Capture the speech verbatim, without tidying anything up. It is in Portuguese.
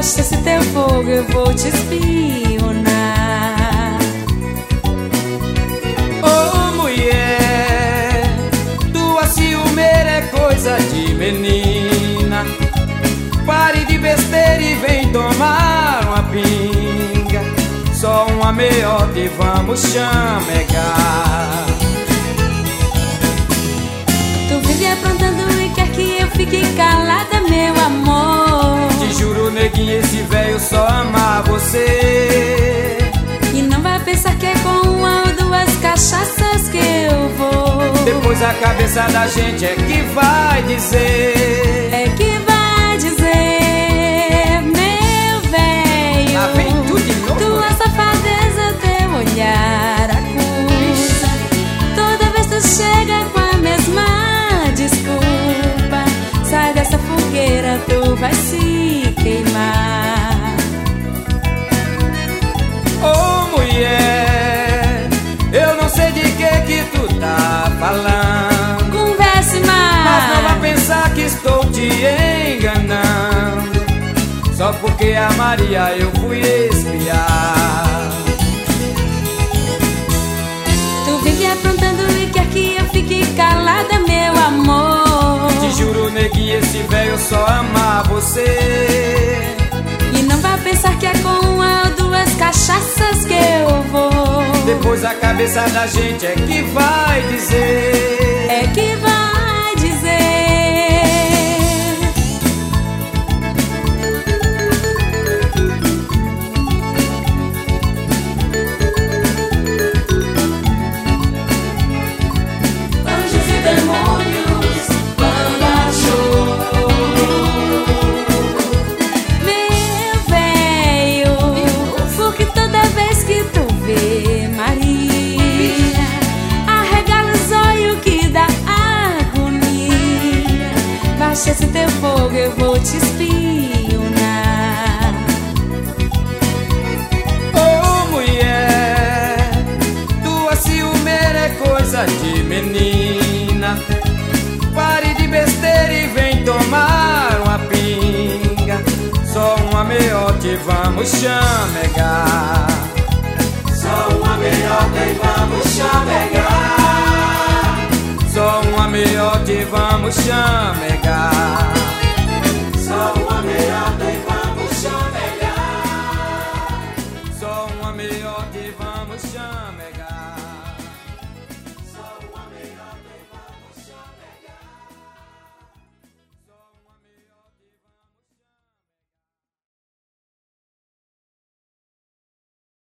Baixa esse teu fogo, eu vou te espionar. Ô mulher, tua ciumeira é coisa de menina. Pare de besteira e vem tomar uma pinga. Só uma meiota e vamos chamegar. Tu vive aprontando e quer que eu fique calada, meu amor. Te juro, neguinho, esse velho só ama você. E não vai pensar que é com uma ou duas cachaças que eu vou. Depois a cabeça da gente é que vai dizer. É que vai dizer, meu velho. Lá vem tudo de novo. Tua safadeza, teu olhar acusa. Toda vez tu chega com a mesma desculpa. Sai dessa fogueira, tu vai se queimar. Ô mulher, eu não sei de que que tu tá falando. Converse mais. Mas não vá pensar que estou te enganando. Só porque a Maria eu fui espiar. Tu vive aprontando e quer que eu fique calada, meu amor. Te juro, neguinho, esse velho só ama você. E não vai pensar que é com uma ou duas cachaças que eu vou. Depois a cabeça da gente é que vai dizer. É que vai dizer. Anjos e demônios, banda show. Meu velho, porque toda vez que tu vê Maria, arregala os olhos que dá agonia. Baixa esse teu fogo, eu vou te espionar. Ô mulher, tua ciumeira é coisa de menina. Pare de besteira e vem tomar uma pinga. Só uma meiota e vamos chamegar. Só uma meiota e vamos chamegar. Só uma meiota e vamos chamegar.